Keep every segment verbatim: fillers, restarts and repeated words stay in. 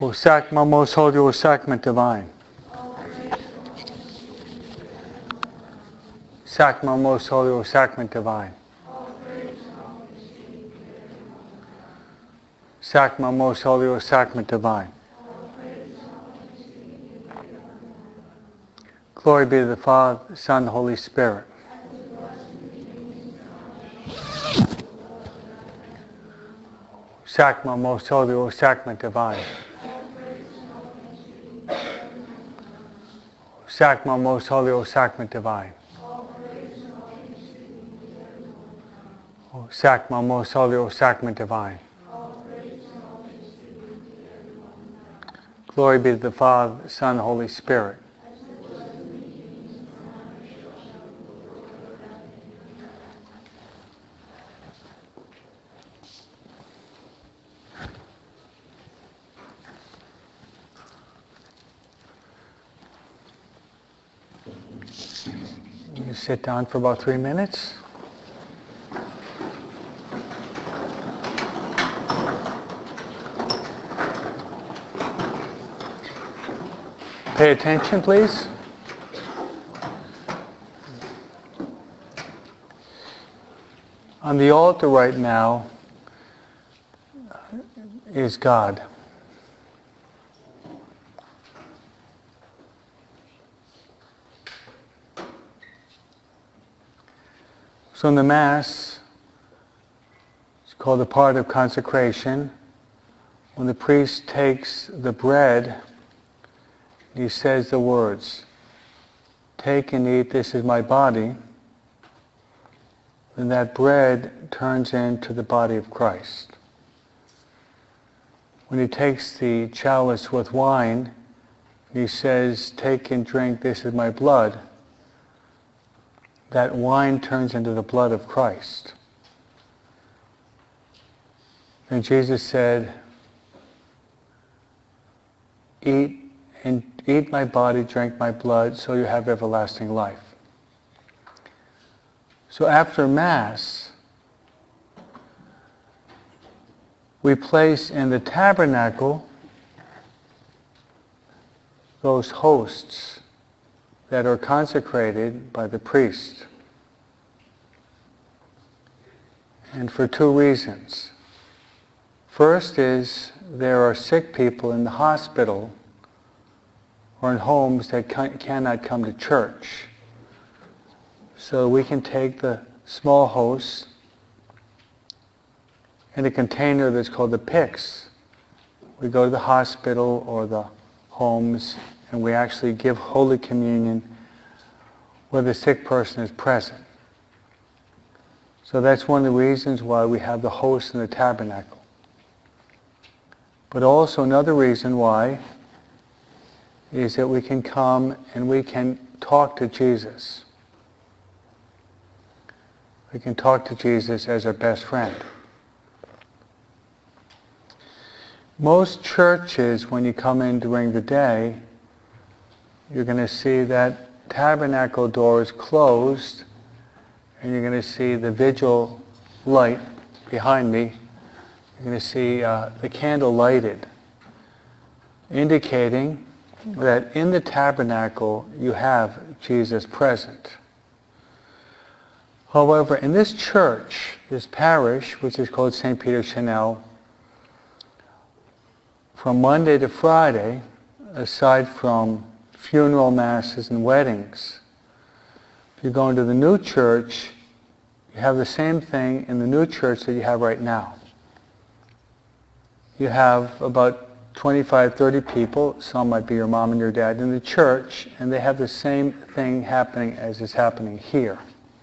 O sac, my most holy, O sacrament divine. Sac, my most holy, O sacrament divine. Sac, my most holy, O sacrament divine. Glory be to the Father, Son, and Holy Spirit. Sac, my most holy, O sacrament divine. Sac, my most holy, O sacrament divine. O sac, my most holy, O sacrament divine. Glory be to the Father, Son, and Holy Spirit. You sit down for about three minutes. Pay attention, please. On the altar right now is God. So in the Mass, it's called the part of consecration. When the priest takes the bread, he says the words, "Take and eat, this is my body." Then that bread turns into the body of Christ. When he takes the chalice with wine, he says, "Take and drink, this is my blood." That wine turns into the blood of Christ. And Jesus said, "Eat and eat my body, drink my blood, so you have everlasting life." So after Mass, we place in the tabernacle those hosts that are consecrated by the priest. And for two reasons. First is there are sick people in the hospital or in homes that can, cannot come to church. So we can take the small hosts in a container that's called the pyx. We go to the hospital or the homes and we actually give Holy Communion where the sick person is present. So that's one of the reasons why we have the host in the tabernacle. But also another reason why is that we can come and we can talk to Jesus. We can talk to Jesus as our best friend. Most churches, when you come in during the day, you're going to see that tabernacle door is closed, and you're going to see the vigil light behind me. You're going to see uh, the candle lighted, indicating that in the tabernacle you have Jesus present. However, in this church, this parish, which is called Saint Peter Chanel, from Monday to Friday, aside from funeral masses and weddings, if you go into the new church, you have the same thing in the new church that you have right now. You have about twenty-five, thirty people, some might be your mom and your dad, in the church, and they have the same thing happening as is happening here.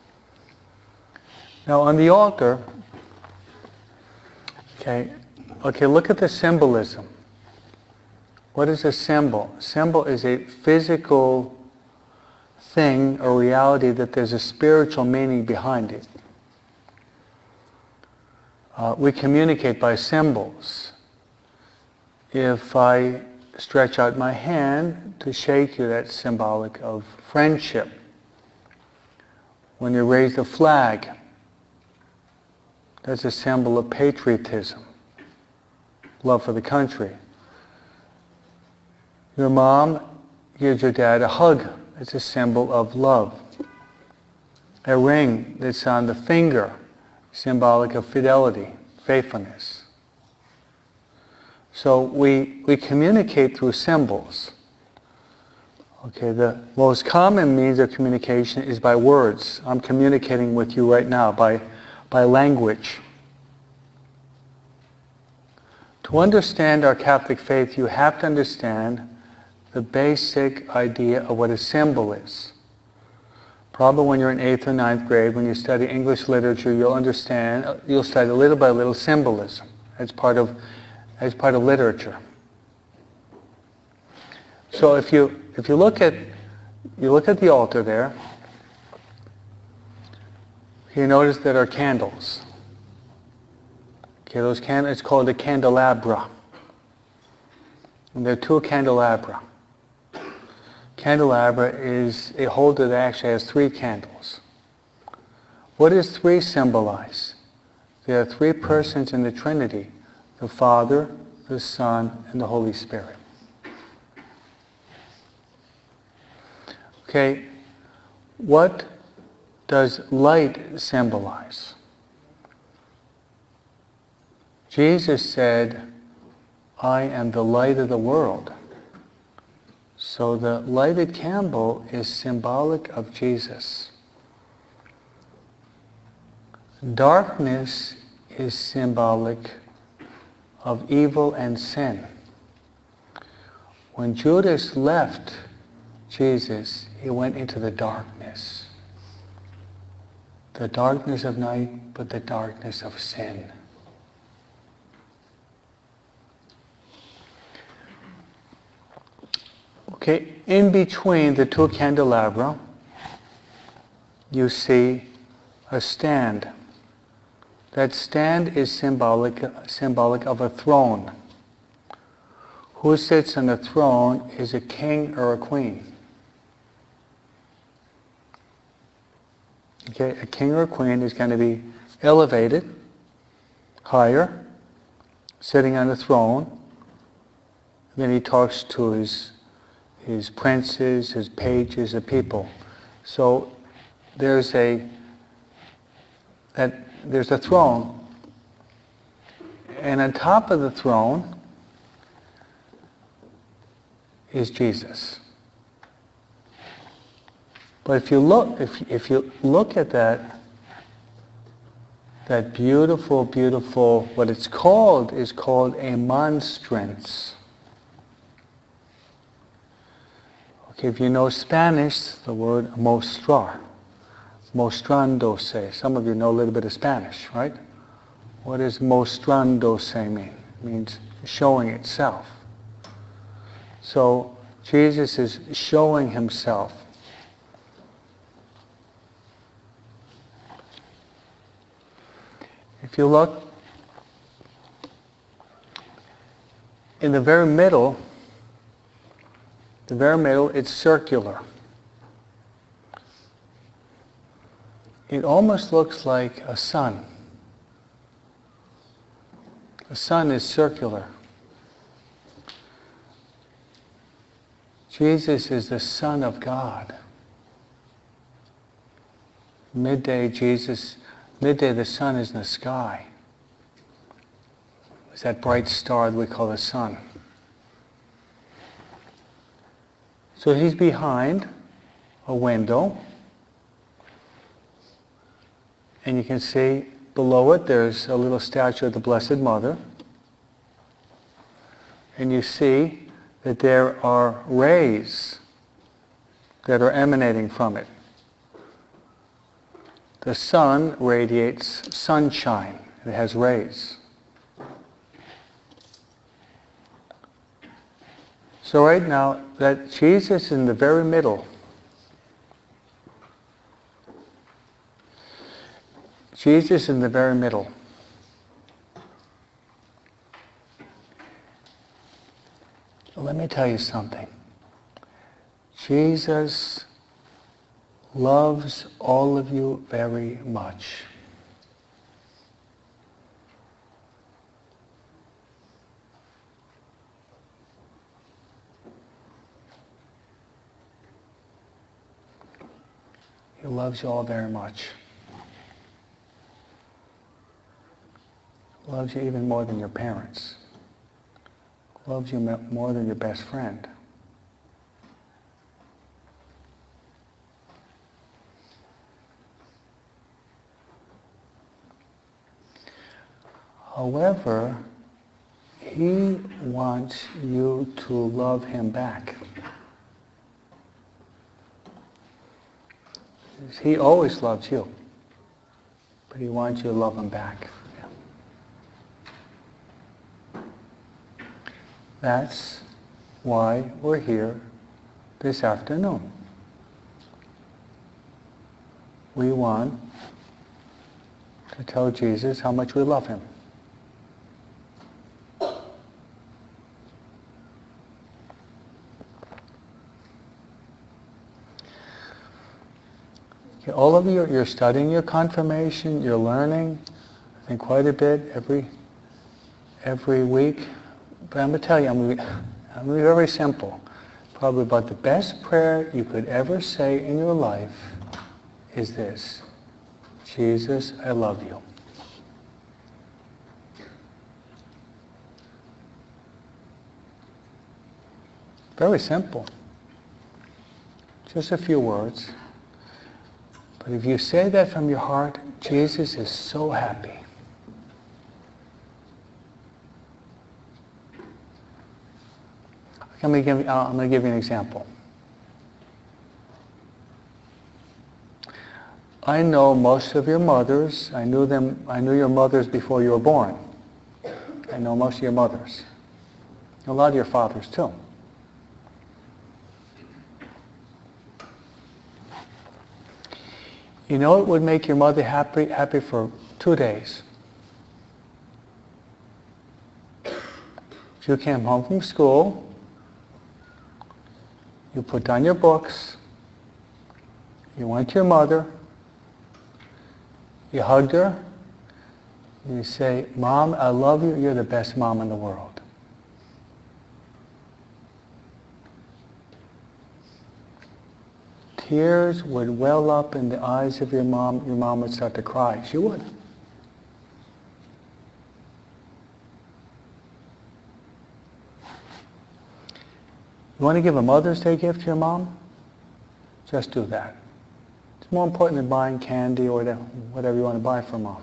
Now on the altar, okay, okay, look at the symbolism. What is a symbol? Symbol is a physical thing or reality that there's a spiritual meaning behind it. Uh, we communicate by symbols. If I stretch out my hand to shake you, that's symbolic of friendship. When you raise the flag, that's a symbol of patriotism, love for the country. Your mom gives your dad a hug. It's a symbol of love. A ring that's on the finger, symbolic of fidelity, faithfulness. So we, we communicate through symbols. Okay, the most common means of communication is by words. I'm communicating with you right now by, by language. To understand our Catholic faith, you have to understand the basic idea of what a symbol is. Probably when you're in eighth or ninth grade, when you study English literature, you'll understand, you'll study little by little symbolism as part of, as part of literature. So if you, if you look at, you look at the altar there, you notice that are candles. Okay, those candles, it's called a candelabra. And there are two candelabra. Candelabra is a holder that actually has three candles. What does three symbolize? There are three persons in the Trinity, the Father, the Son, and the Holy Spirit. Okay, what does light symbolize? Jesus said, I am the light of the world. So the lighted candle is symbolic of Jesus. Darkness is symbolic of evil and sin. When Judas left Jesus, he went into the darkness. The darkness of night, but the darkness of sin. Okay, in between the two candelabra, you see a stand. That stand is symbolic, symbolic of a throne. Who sits on the throne is a king or a queen. Okay, a king or a queen is going to be elevated higher, sitting on the throne. Then he talks to his his princes, his pages, the people. So there's a that there's a throne, and on top of the throne is Jesus. But if you look, if if you look at that, that beautiful, beautiful, what it's called is called a monstrance. Okay, if you know Spanish, the word mostrar, mostrándose. Some of you know a little bit of Spanish, right? What does mostrándose mean? It means showing itself. So Jesus is showing himself. If you look in the very middle, the very middle, it's circular. It almost looks like a sun. The sun is circular. Jesus is the Son of God. Midday, Jesus, midday the sun is in the sky. It's that bright star that we call the sun. So he's behind a window, and you can see below it there's a little statue of the Blessed Mother, and you see that there are rays that are emanating from it. The sun radiates sunshine. It has rays. So right now, that Jesus is in the very middle. Jesus in the very middle. Let me tell you something. Jesus loves all of you very much. He loves you all very much. He loves you even more than your parents. He loves you more than your best friend. However, he wants you to love him back. He always loves you, but he wants you to love him back. That's why we're here this afternoon. We want to tell Jesus how much we love him. All of you, you're studying your confirmation, you're learning, I think quite a bit every every week. But I'm going to tell you, I'm going to be, I'm going to be very simple. Probably about the best prayer you could ever say in your life is this: Jesus, I love you. Very simple. Just a few words. But if you say that from your heart, Jesus is so happy. I'm going to give you, I'm going to give you an example. I know most of your mothers. I knew them. I knew your mothers before you were born. I know most of your mothers. A lot of your fathers too. You know, it would make your mother happy, happy for two days. If you came home from school, you put down your books, you went to your mother, you hugged her, and you say, Mom, I love you, you're the best mom in the world. Tears would well up in the eyes of your mom. Your mom would start to cry. She would. You want to give a Mother's Day gift to your mom? Just do that. It's more important than buying candy or whatever you want to buy for mom.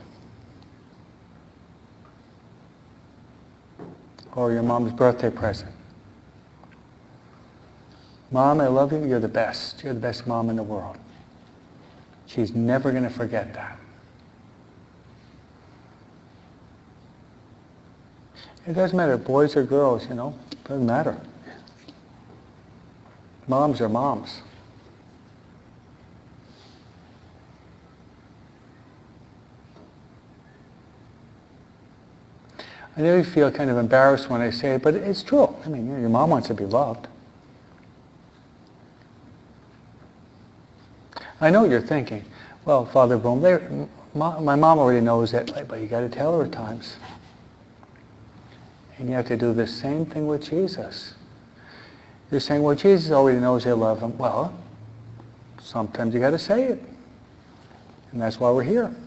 Or your mom's birthday present. Mom, I love you. You're the best. You're the best mom in the world. She's never going to forget that. It doesn't matter, boys or girls, you know. It doesn't matter. Moms are moms. I know you feel kind of embarrassed when I say it, but it's true. I mean, your mom wants to be loved. I know what you're thinking. Well, Father Boom, they, my mom already knows that, but you got to tell her at times. And you have to do the same thing with Jesus. You're saying, well, Jesus already knows I love him. Well, sometimes you got to say it. And that's why we're here.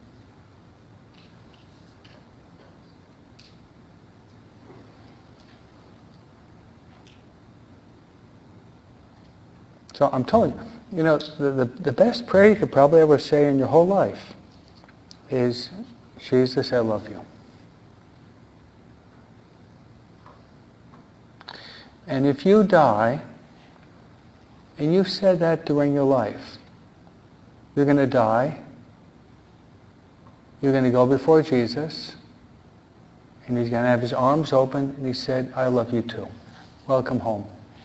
So I'm telling you, you know, the, the, the best prayer you could probably ever say in your whole life is, Jesus, I love you. And if you die, and you've said that during your life, you're going to die, you're going to go before Jesus, and he's going to have his arms open, and he said, I love you too. Welcome home.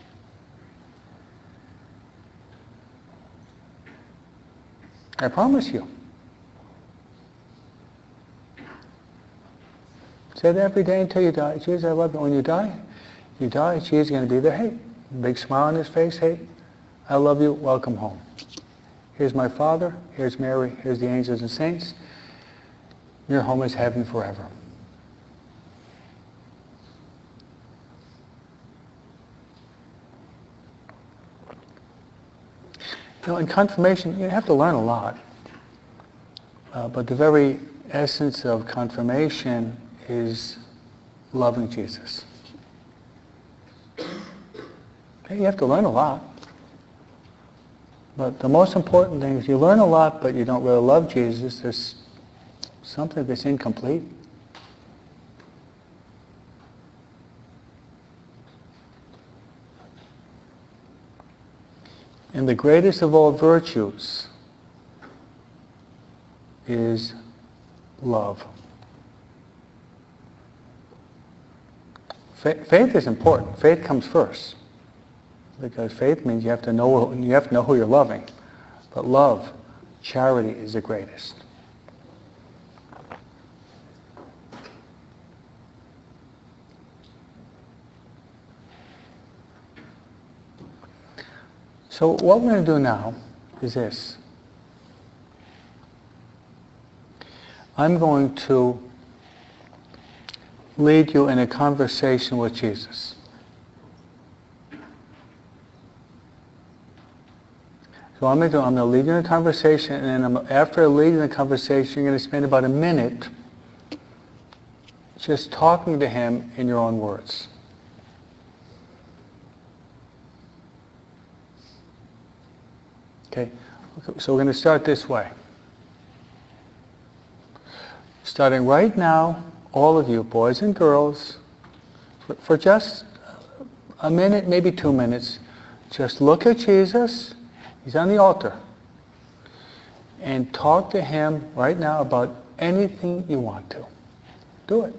I promise you. Say that every day until you die. Jesus, I love you. When you die, you die, Jesus is going to be there. Hey, big smile on his face. Hey, I love you. Welcome home. Here's my Father. Here's Mary. Here's the angels and saints. Your home is heaven forever. You know, in confirmation, you have to learn a lot. Uh, but the very essence of confirmation is loving Jesus. Okay, you have to learn a lot. But the most important thing is you learn a lot, but you don't really love Jesus. There's something that's incomplete. And the greatest of all virtues is love. Fa- faith is important. Faith comes first, because faith means you have to know you have to know who you're loving. But love, charity, is the greatest. So what we're going to do now is this. I'm going to lead you in a conversation with Jesus. So I'm going to, I'm going to lead you in a conversation, and then I'm, after I lead you in the conversation, you're going to spend about a minute just talking to him in your own words. Okay, so we're going to start this way. Starting right now, all of you, boys and girls, for, for just a minute, maybe two minutes, just look at Jesus. He's on the altar. And talk to him right now about anything you want to. Do it.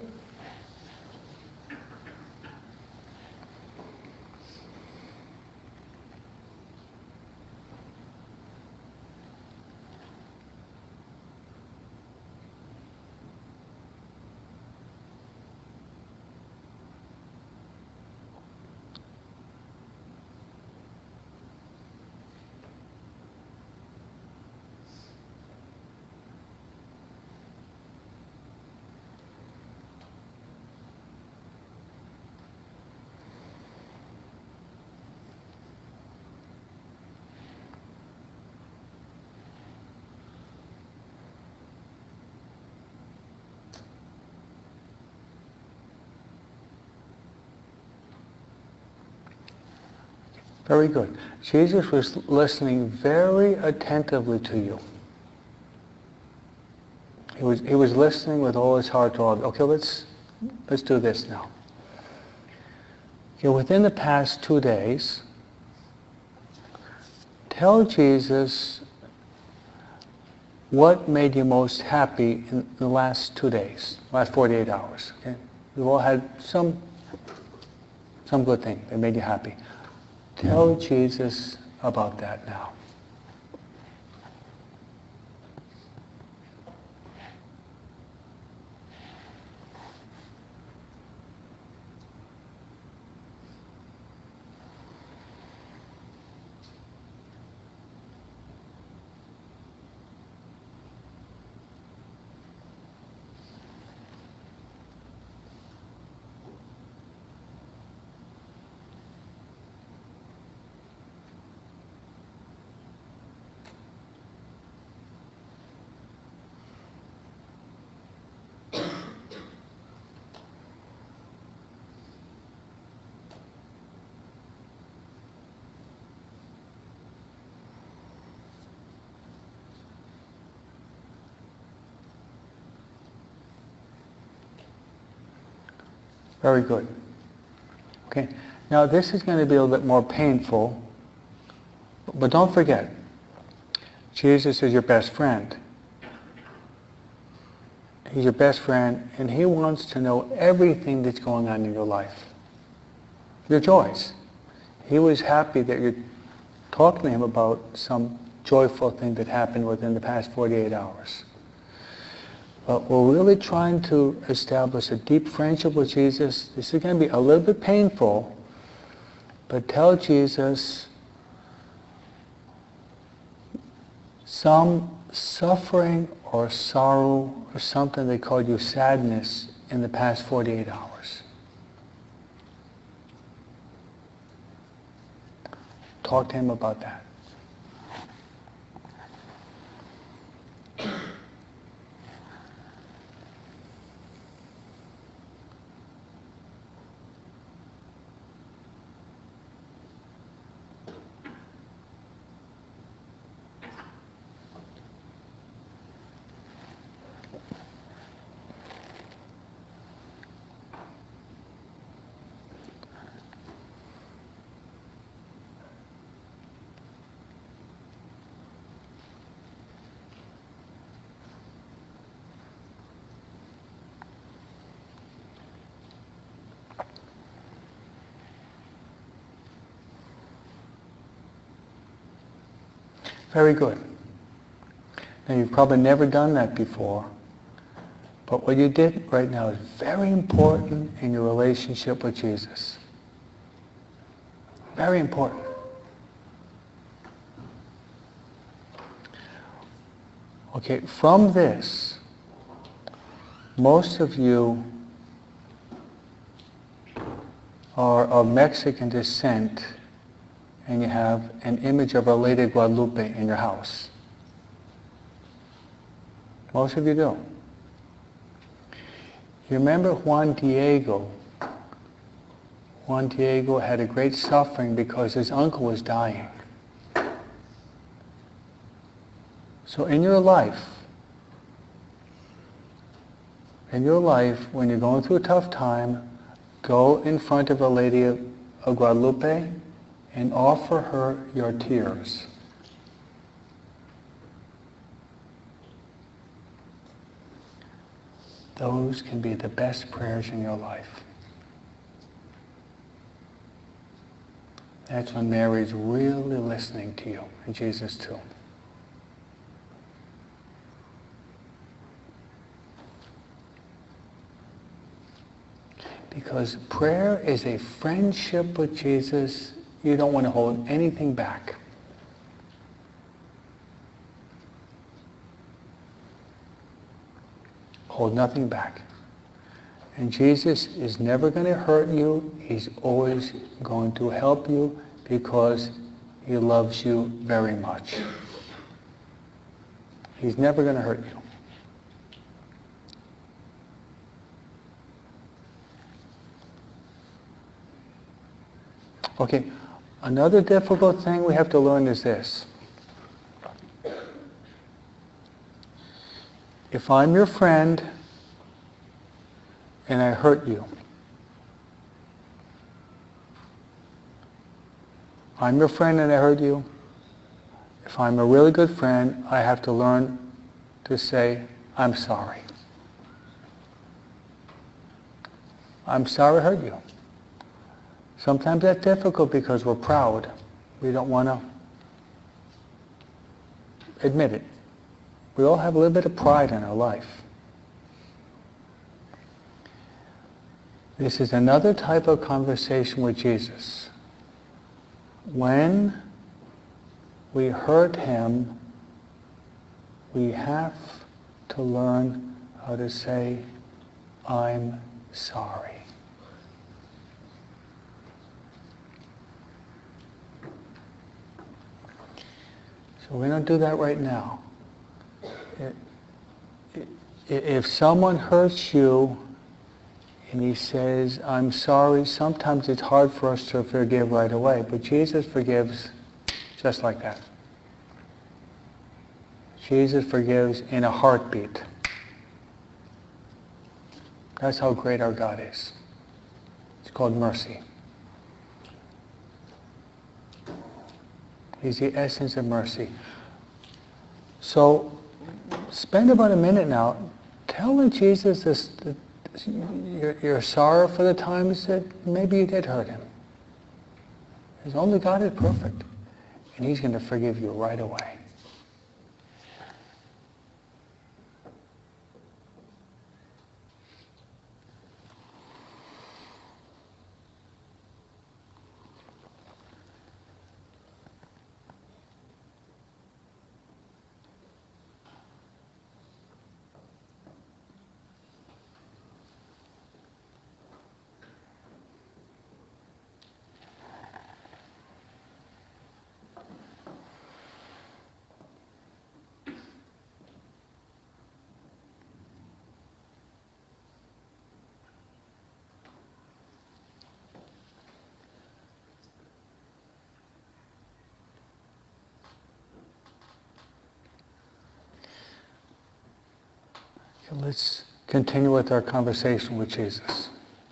Very good. Jesus was listening very attentively to you. He was, he was listening with all his heart to all. Okay, let's, let's do this now. Okay, within the past two days, tell Jesus what made you most happy in the last two days, last forty-eight hours. Okay? You've all had some, some good thing that made you happy. Tell Jesus about that now. Very good. Okay. Now this is going to be a little bit more painful, but don't forget, Jesus is your best friend. He's your best friend, and he wants to know everything that's going on in your life. Your joys. He was happy that you're talking to him about some joyful thing that happened within the past forty-eight hours. But we're really trying to establish a deep friendship with Jesus. This is going to be a little bit painful, but tell Jesus some suffering or sorrow or something they called you sadness in the past forty-eight hours. Talk to him about that. Very good. Now, you've probably never done that before, but what you did right now is very important in your relationship with Jesus. Very important. Okay, from this, most of you are of Mexican descent, and you have an image of Our Lady of Guadalupe in your house. Most of you do. You remember Juan Diego? Juan Diego had a great suffering because his uncle was dying. So in your life, in your life, when you're going through a tough time, go in front of Our Lady of Guadalupe and offer her your tears. Those can be the best prayers in your life. That's when Mary's really listening to you, and Jesus too. Because prayer is a friendship with Jesus. You don't want to hold anything back. Hold nothing back. And Jesus is never going to hurt you. He's always going to help you because he loves you very much. He's never going to hurt you. Okay, another difficult thing we have to learn is this. If I'm your friend and I hurt you, I'm your friend and I hurt you, if I'm a really good friend, I have to learn to say, I'm sorry. I'm sorry I hurt you. Sometimes that's difficult because we're proud. We don't want to admit it. We all have a little bit of pride in our life. This is another type of conversation with Jesus. When we hurt him, we have to learn how to say, I'm sorry. So we're going to do that right now. If someone hurts you and he says, I'm sorry, sometimes it's hard for us to forgive right away, but Jesus forgives just like that. Jesus forgives in a heartbeat. That's how great our God is. It's called mercy. He's the essence of mercy. So spend about a minute now telling Jesus this, this, your, your sorrow for the times that maybe you did hurt him. Because only God is perfect. And he's going to forgive you right away. Let's continue with our conversation with Jesus.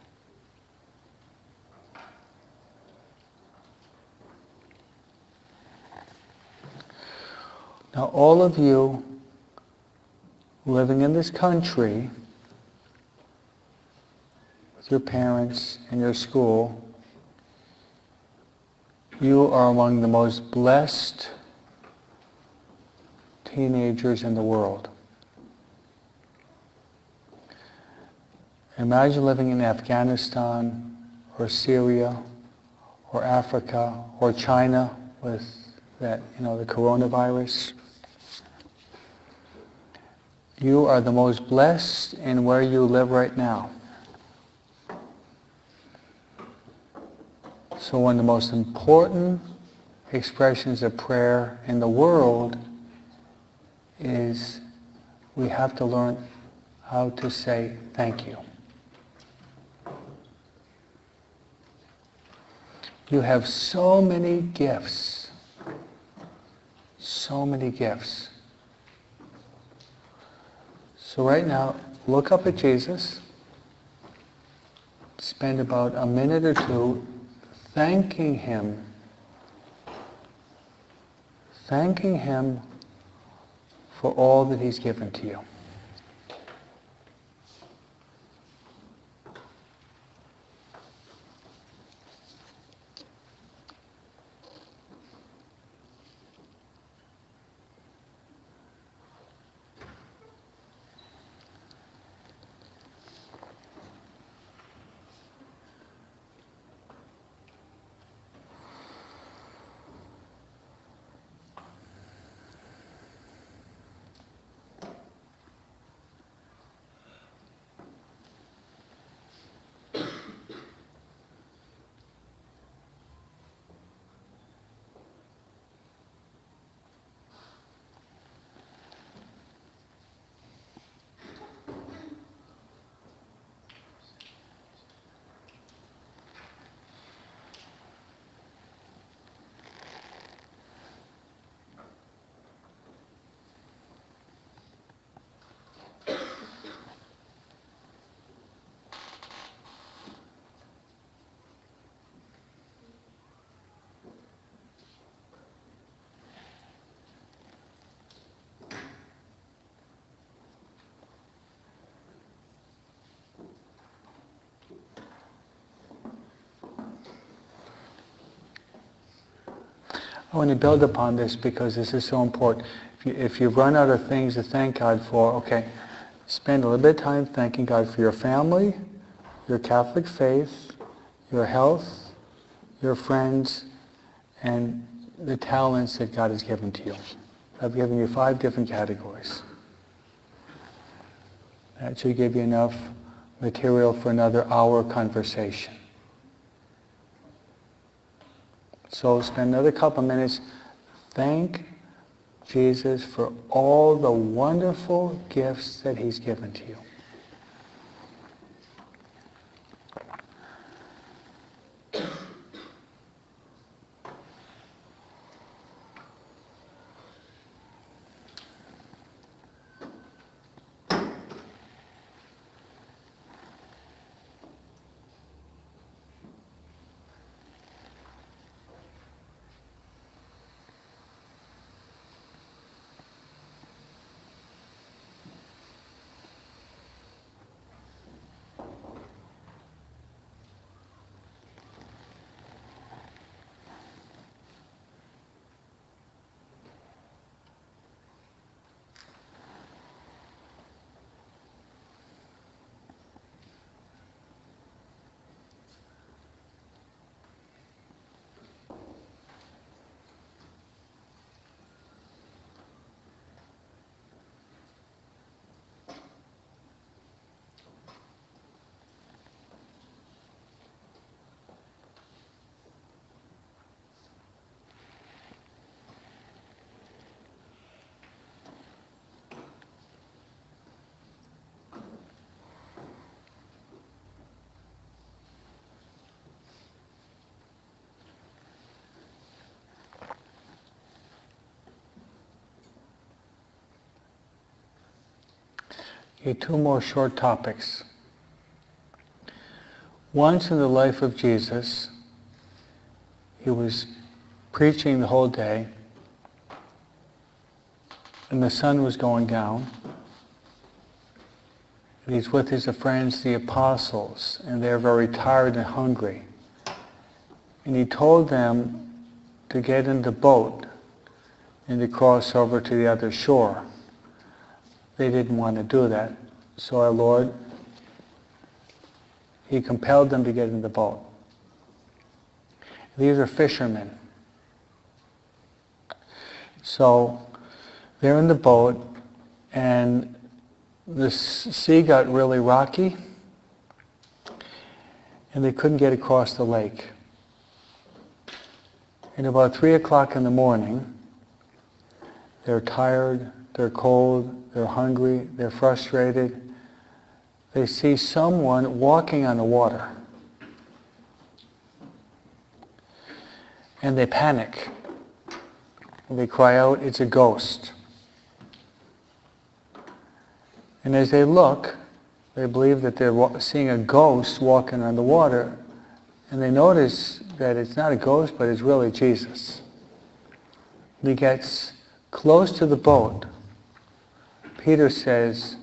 Now, all of you living in this country, with your parents and your school, you are among the most blessed teenagers in the world. Imagine living in Afghanistan or Syria or Africa or China with that, you know, the coronavirus. You are the most blessed in where you live right now. So one of the most important expressions of prayer in the world is we have to learn how to say thank you. You have so many gifts, so many gifts. So right now, look up at Jesus, spend about a minute or two thanking Him, thanking Him for all that He's given to you. I want to build upon this because this is so important. If you, if you run out of things to thank God for, okay, spend a little bit of time thanking God for your family, your Catholic faith, your health, your friends, and the talents that God has given to you. I've given you five different categories. That should give you enough material for another hour conversation. So spend another couple minutes. Thank Jesus for all the wonderful gifts that He's given to you. Okay, two more short topics. Once in the life of Jesus, He was preaching the whole day, and the sun was going down, And he's with his friends, the apostles, and they're very tired and hungry. And he told them to get in the boat and to cross over to the other shore. They didn't want to do that. So our Lord, he compelled them to get in the boat. These are fishermen. So they're in the boat, and the sea got really rocky, and they couldn't get across the lake. And about three o'clock in the morning, they're tired, they're cold, they're hungry, they're frustrated. They see someone walking on the water. And they panic. And they cry out, "It's a ghost." And as they look, they believe that they're seeing a ghost walking on the water. And they notice that it's not a ghost, but it's really Jesus. And he gets close to the boat. Peter says,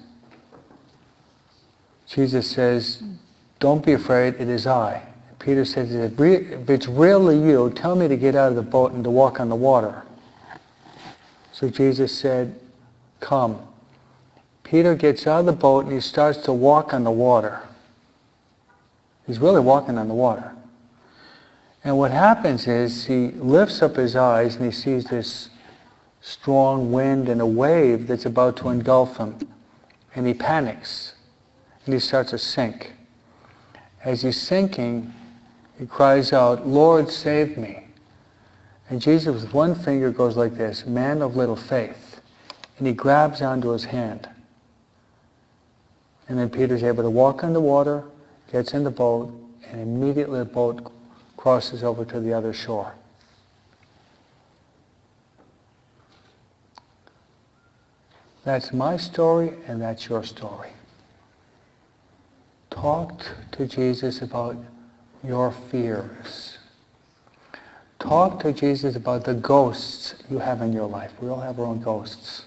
Jesus says, "Don't be afraid, it is I." Peter says, "If it's really you, tell me to get out of the boat and to walk on the water." So Jesus said, "Come." Peter gets out of the boat and he starts to walk on the water. He's really walking on the water. And what happens is he lifts up his eyes and he sees this strong wind and a wave that's about to engulf him. And he panics. And he starts to sink. As he's sinking, he cries out, "Lord, save me." And Jesus with one finger goes like this, "Man of little faith." And he grabs onto his hand. And then Peter's able to walk on the water, gets in the boat, and immediately the boat crosses over to the other shore. That's my story, and that's your story. Talk to Jesus about your fears. Talk to Jesus about the ghosts you have in your life. We all have our own ghosts.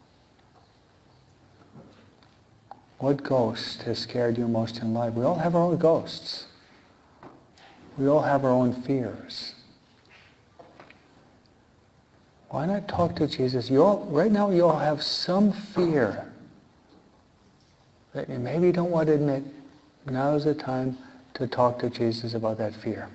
What ghost has scared you most in life? We all have our own ghosts. We all have our own fears. Why not talk to Jesus? You all, right now you all have some fear that you maybe don't want to admit. Now is the time to talk to Jesus about that fear.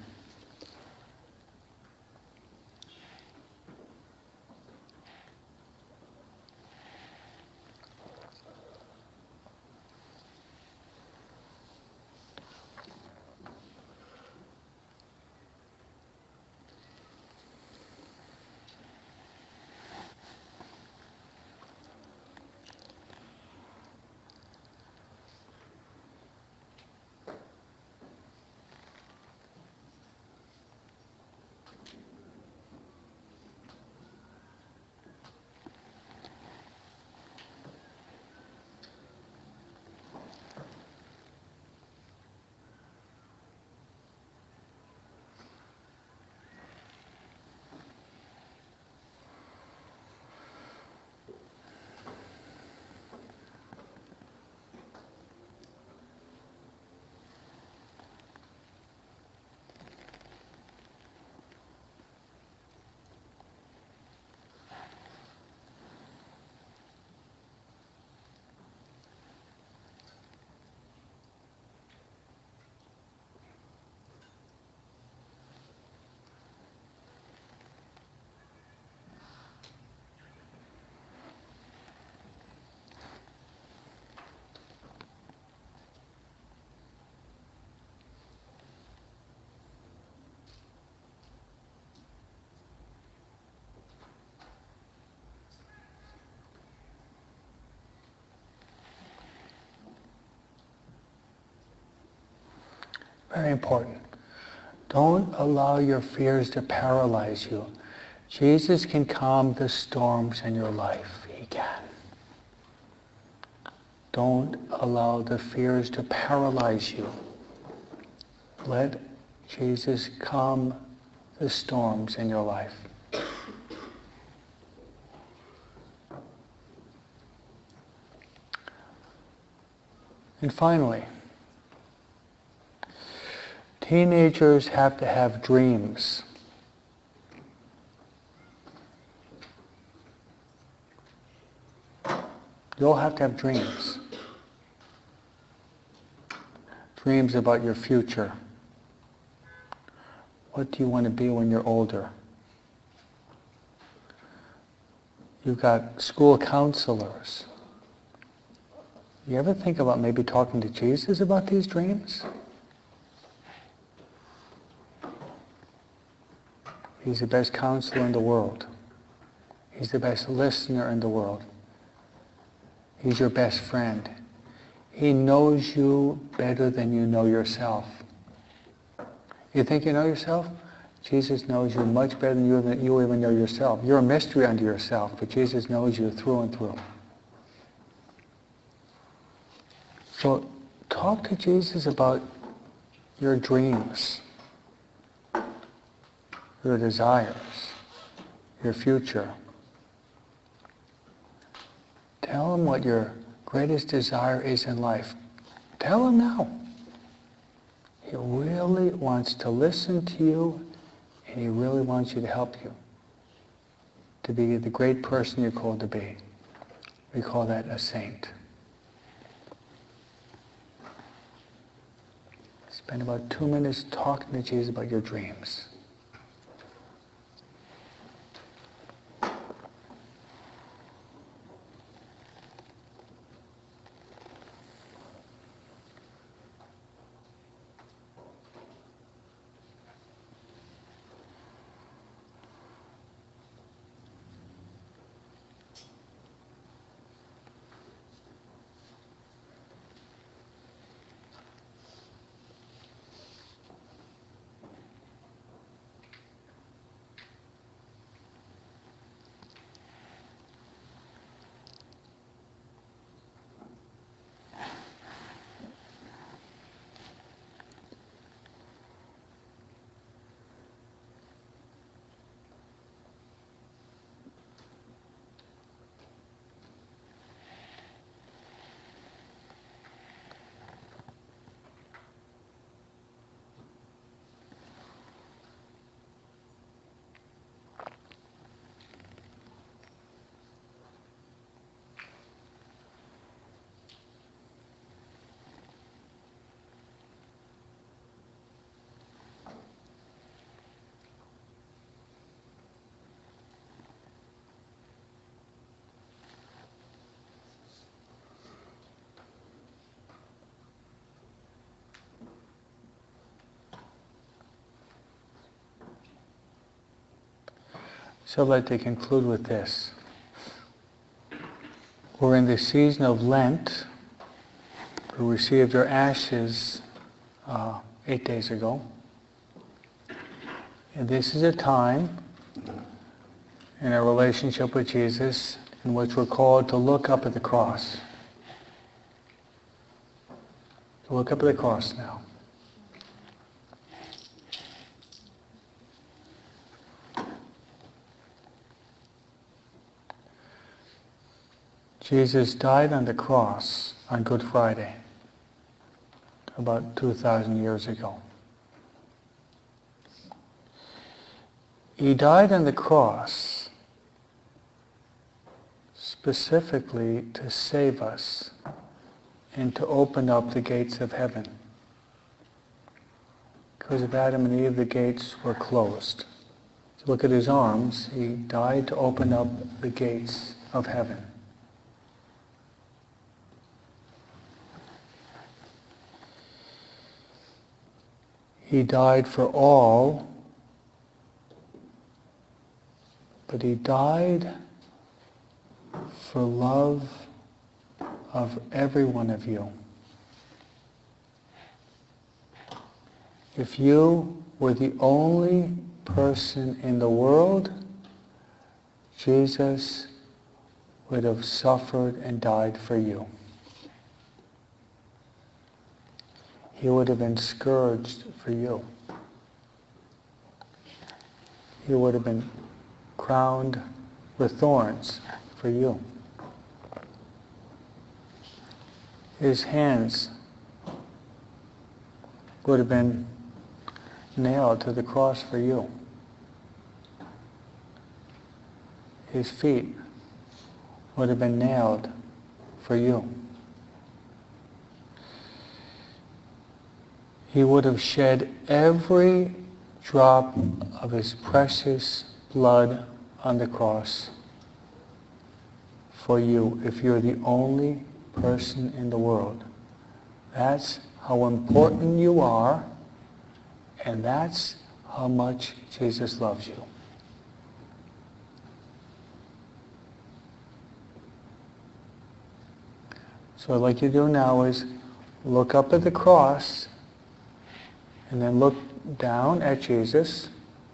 Very important. Don't allow your fears to paralyze you. Jesus can calm the storms in your life. He can. Don't allow the fears to paralyze you. Let Jesus calm the storms in your life. And finally, teenagers have to have dreams. You'll have to have dreams. Dreams about your future. What do you want to be when you're older? You've got school counselors. You ever think about maybe talking to Jesus about these dreams? He's the best counselor in the world. He's the best listener in the world. He's your best friend. He knows you better than you know yourself. You think you know yourself? Jesus knows you much better than you even, you even know yourself. You're a mystery unto yourself, but Jesus knows you through and through. So talk to Jesus about your dreams, your desires, your future. Tell him what your greatest desire is in life. Tell him now. He really wants to listen to you, and he really wants you to help you to be the great person you're called to be. We call that a saint. Spend about two minutes talking to Jesus about your dreams. So I'd like to conclude with this. We're in the season of Lent. We received our ashes uh, eight days ago. And this is a time in our relationship with Jesus in which we're called to look up at the cross. To look up at the cross now. Jesus died on the cross on Good Friday, about two thousand years ago. He died on the cross specifically to save us and to open up the gates of heaven. Because of Adam and Eve, the gates were closed. So look at his arms. He died to open up the gates of heaven. He died for all, but he died for love of every one of you. If you were the only person in the world, Jesus would have suffered and died for you. He would have been scourged for you. He would have been crowned with thorns for you. His hands would have been nailed to the cross for you. His feet would have been nailed for you. He would have shed every drop of his precious blood on the cross for you if you're the only person in the world. That's how important you are, and that's how much Jesus loves you. So what I'd like you to do now is look up at the cross and then look down at Jesus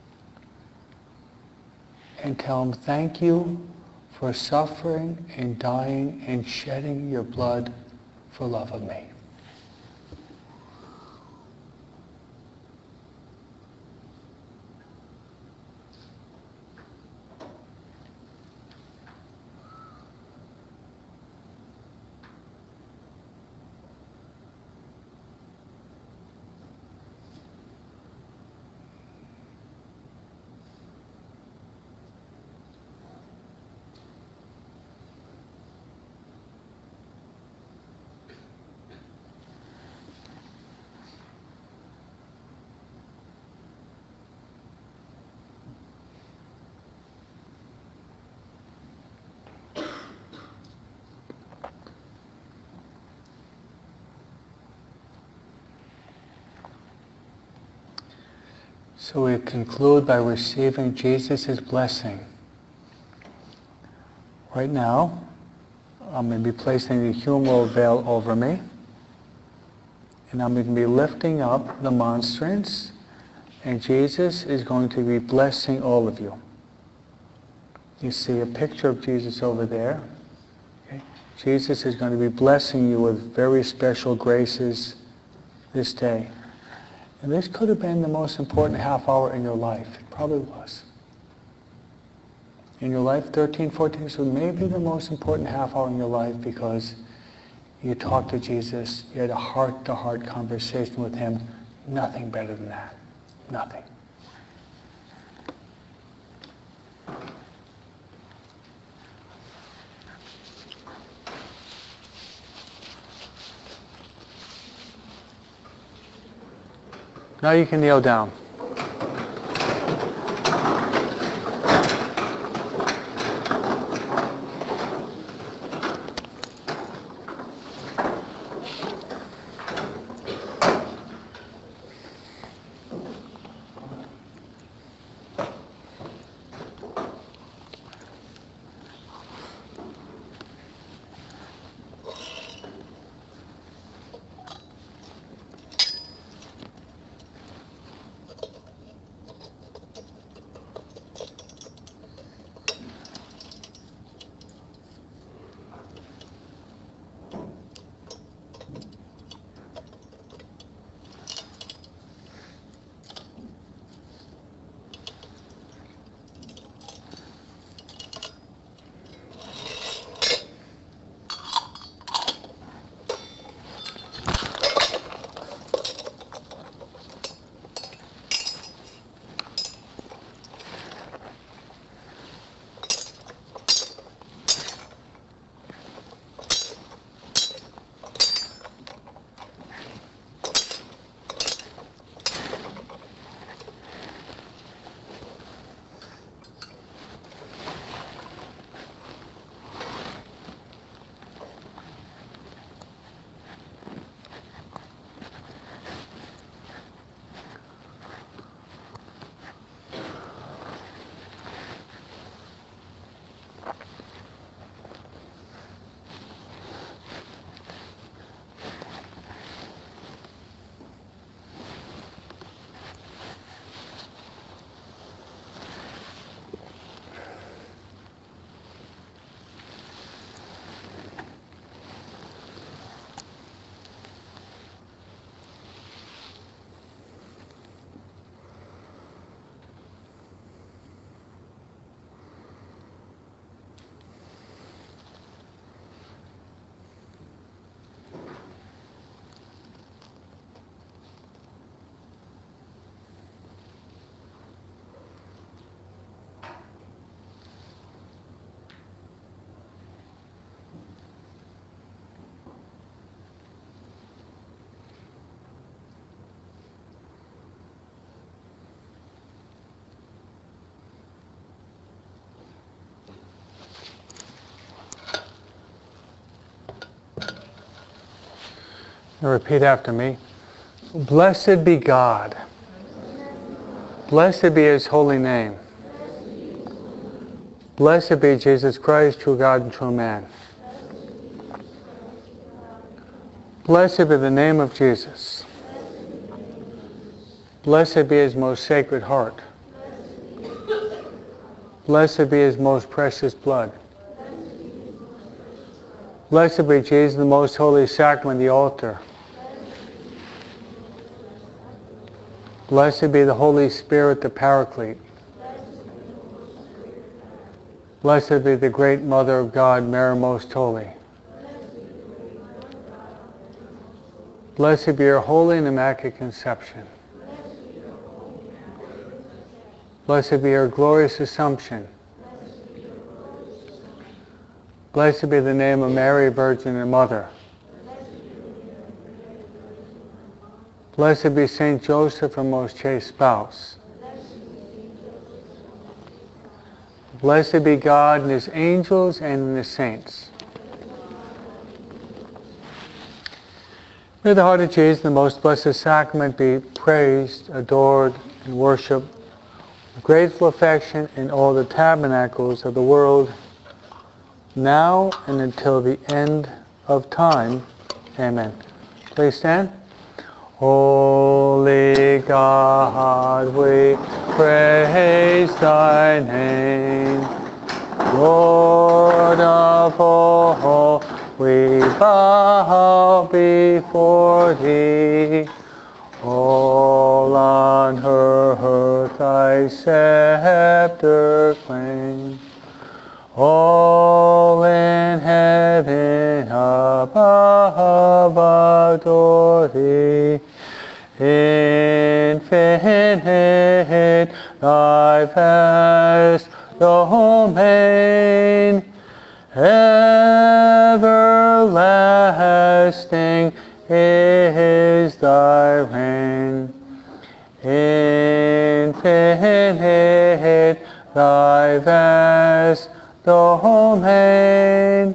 and tell him, thank you for suffering and dying and shedding your blood for love of me. So we conclude by receiving Jesus' blessing. Right now, I'm going to be placing the humeral veil over me, and I'm going to be lifting up the monstrance, and Jesus is going to be blessing all of you. You see a picture of Jesus over there. Okay? Jesus is going to be blessing you with very special graces this day. And this could have been the most important half hour in your life. It probably was. In your life, thirteen, fourteen years old, maybe the most important half hour in your life because you talked to Jesus, you had a heart-to-heart conversation with him. Nothing better than that. Nothing. Now you can kneel down. Now repeat after me. Blessed be God. Blessed be His holy name. Blessed be Jesus Christ, true God and true man. Blessed be the name of Jesus. Blessed be His most sacred heart. Blessed be His most precious blood. Blessed be Jesus, the most holy sacrament, the altar. Blessed be the Holy Spirit, the Paraclete. Blessed be the great Mother of God, Mary Most Holy. Blessed be your holy and immaculate conception. Blessed be your glorious Assumption. Blessed be the name of Mary, Virgin and Mother. Blessed be Saint Joseph, her most chaste spouse. Blessed be God and His angels and His saints. May the heart of Jesus, the most blessed sacrament, be praised, adored, and worshipped with grateful affection in all the tabernacles of the world, now and until the end of time. Amen. Please stand. Holy God, we praise Thy name. Lord of all, we bow before Thee. All on earth Thy scepter claim. All in heaven above adore Thee. Infinite Thy vast domain, everlasting is Thy reign. Infinite Thy vast domain,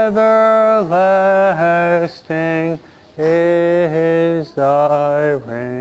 everlasting is Thy reign.